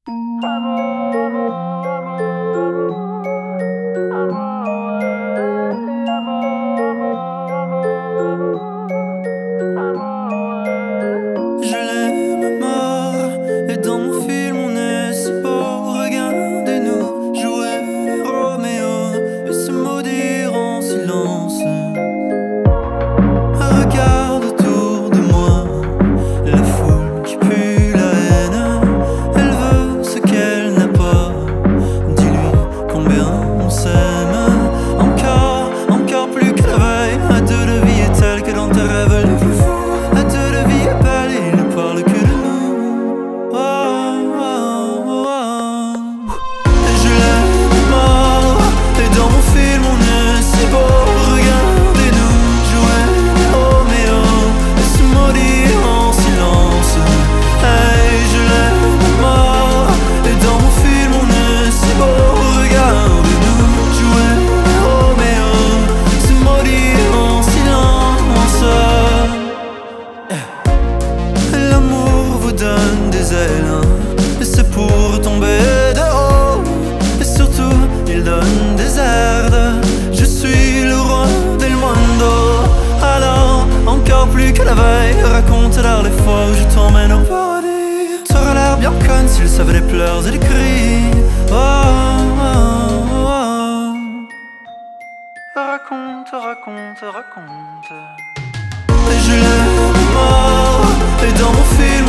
Je l'aime à mort, et dans mon film on est si beau. Regardez-nous jouer les Roméo et se maudire en silence. Regarde autour de moi la foule qui pue la haine. Elle veut ce qu'elle n'a pas. Dis-lui combien on s'aime. Encore plus que la veille. À deux la vie est telle que dans tes rêves les plus fous. À deux la vie est belle et il ne parle que de nous. Je l'aime mort, et dans mon film on est si beau. Regardez-nous jouer Roméo et se maudire en silence. Hey, je l'aime mort, et dans mon film on est si beau. Regardez-nous jouer Roméo, se maudire en silence. L'amour vous donne des ailes, et c'est pour tomber de haut. Et surtout, il donne des airs. Je suis le roi del mondo. Alors, encore plus que la veille, raconte-leur les fois où je t'emmène au paradis. T'aurais l'air bien conne s'il savait les pleurs et les cris. Raconte. Et je l'aime mort, et dans mon film